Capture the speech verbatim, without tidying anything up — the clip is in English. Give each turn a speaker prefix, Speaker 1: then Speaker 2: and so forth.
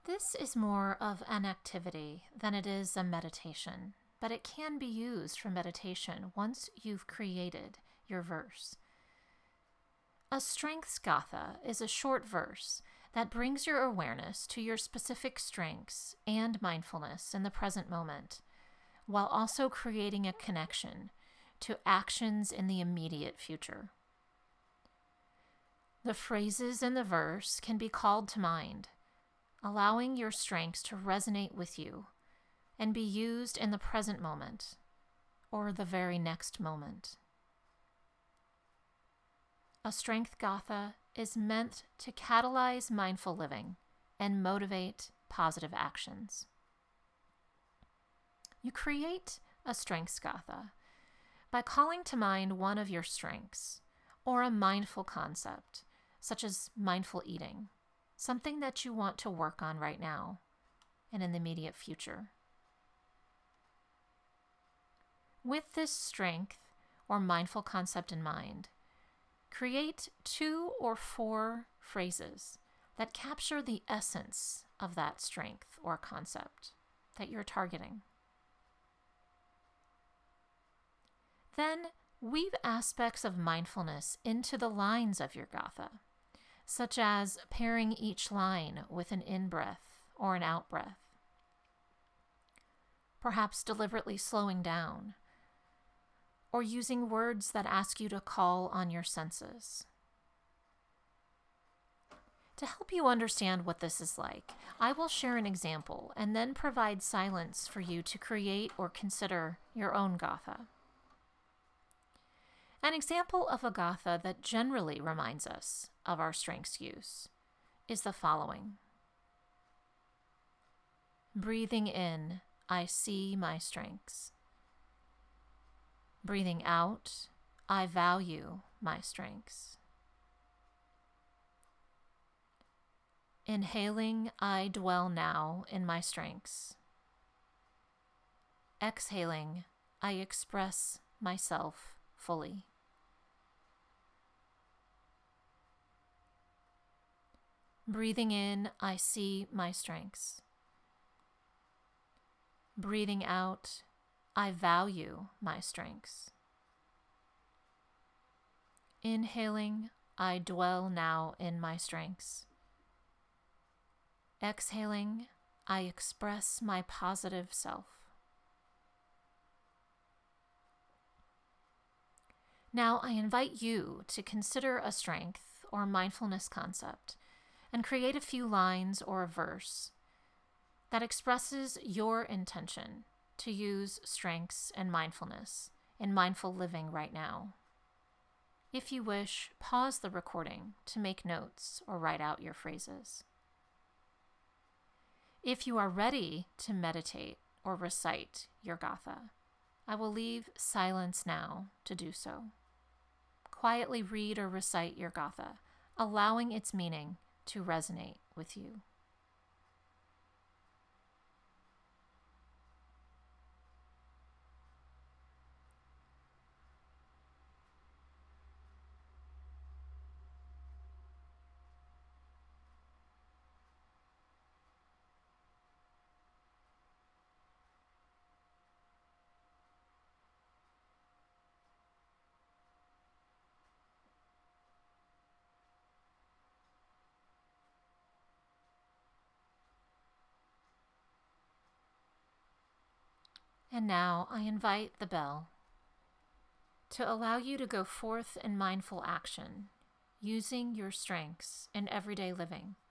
Speaker 1: This is more of an activity than it is a meditation, but it can be used for meditation once you've created your verse. A Strengths Gatha is a short verse that brings your awareness to your specific strengths and mindfulness in the present moment, while also creating a connection to actions in the immediate future. The phrases in the verse can be called to mind, allowing your strengths to resonate with you and be used in the present moment or the very next moment. A Strength Gatha is meant to catalyze mindful living and motivate positive actions. You create a Strengths Gatha by calling to mind one of your strengths or a mindful concept, such as mindful eating, something that you want to work on right now and in the immediate future. With this strength or mindful concept in mind, create two or four phrases that capture the essence of that strength or concept that you're targeting. Then weave aspects of mindfulness into the lines of your Gatha, such as pairing each line with an in-breath or an out-breath. Perhaps deliberately slowing down, or using words that ask you to call on your senses. To help you understand what this is like, I will share an example and then provide silence for you to create or consider your own Gatha. An example of a Gatha that generally reminds us of our strengths use is the following. Breathing in, I see my strengths. Breathing out, I value my strengths. Inhaling, I dwell now in my strengths. Exhaling, I express myself fully. Breathing in, I see my strengths. Breathing out, I value my strengths. Inhaling, I dwell now in my strengths. Exhaling, I express my positive self. Now I invite you to consider a strength or mindfulness concept and create a few lines or a verse that expresses your intention to use strengths and mindfulness in mindful living right now. If you wish, pause the recording to make notes or write out your phrases. If you are ready to meditate or recite your Gatha, I will leave silence now to do so. Quietly read or recite your Gatha, allowing its meaning to resonate with you. And now I invite the bell to allow you to go forth in mindful action, using your strengths in everyday living